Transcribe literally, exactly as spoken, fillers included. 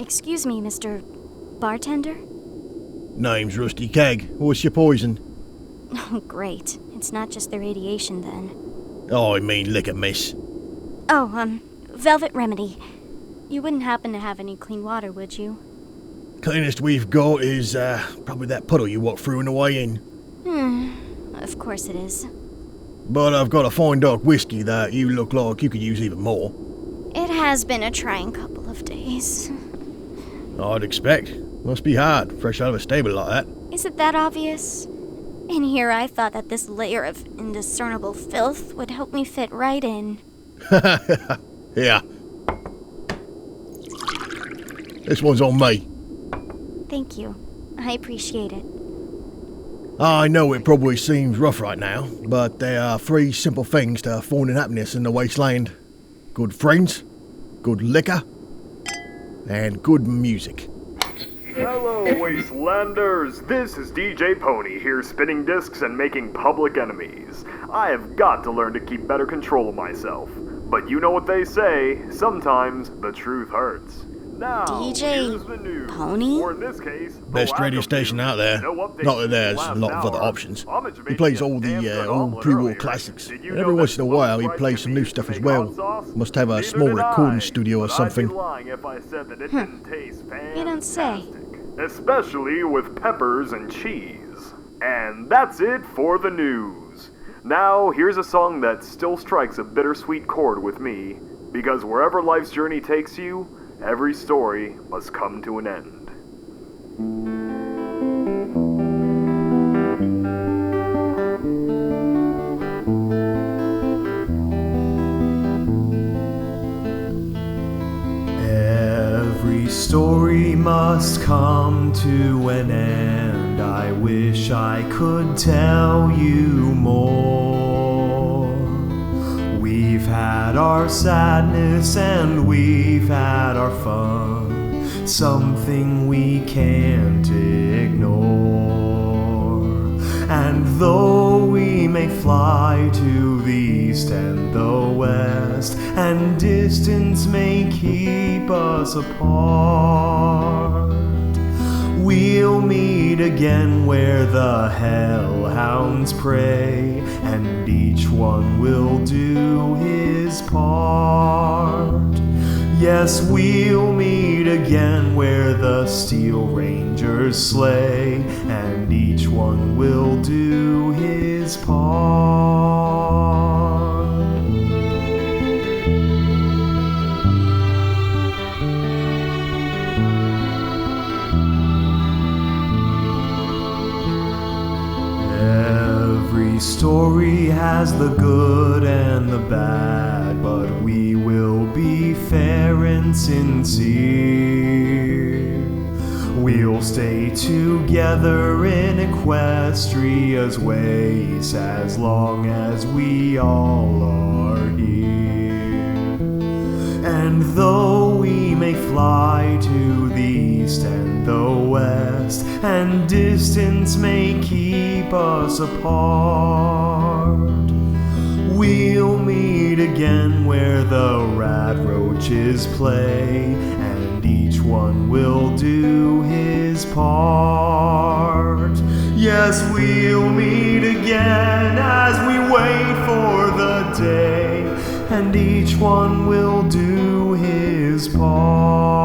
Excuse me, Mister Bartender? Name's Rusty Keg. What's your poison? Oh, great. It's not just the radiation, then. Oh, I mean liquor, miss. Oh, um, Velvet Remedy. You wouldn't happen to have any clean water, would you? Cleanest we've got is, uh, probably that puddle you walked through on the way in. Hmm, of course it is. But I've got a fine dark whiskey that you look like you could use even more. It has been a trying couple of days. I'd expect. Must be hard, fresh out of a stable like that. Is it that obvious? In here, I thought that this layer of indiscernible filth would help me fit right in. Yeah. This one's on me. Thank you. I appreciate it. I know it probably seems rough right now, but there are three simple things to finding happiness in the wasteland. Good friends, good liquor, and good music. Hello, Wastelanders! This is D J Pony here spinning discs and making public enemies. I have got to learn to keep better control of myself. But you know what they say, sometimes the truth hurts. Now, D J here's the news. Pony? Or in this case, the Best lack radio of station news. out there. No updates Not that there's since a lot of last other hour. options. Homage He made plays me a all damn the uh, good old omelet pre-war earlier. classics. Did you And know every that once in a while smoked he rice plays can some be new used stuff to as make well. hot sauce? Must have a Neither small did recording I, studio or but something. I'd be lying if I said that it didn't taste fantastic. You don't say. Especially with peppers and cheese. And that's it for the news. Now, here's a song that still strikes a bittersweet chord with me, because wherever life's journey takes you, every story must come to an end. Every story must come to an end. I wish I could tell you more. We've had our sadness and we've had our fun, something we can't ignore. And though we may fly to the east and the west, and distance may keep us apart, we'll meet again where the hellhounds prey, and each one will do his part. Yes, we'll meet again where the Steel Rangers slay, and each one will do his part. Every story has the good and the bad, but we will be fair and sincere. We'll stay together in Equestria's ways as long as we all are here. And though we may fly to the east and the west, and distance may keep us apart, we'll meet again where the radroaches play, and each one will do his part. Yes, we'll meet again as we wait for the day, and each one will do his part.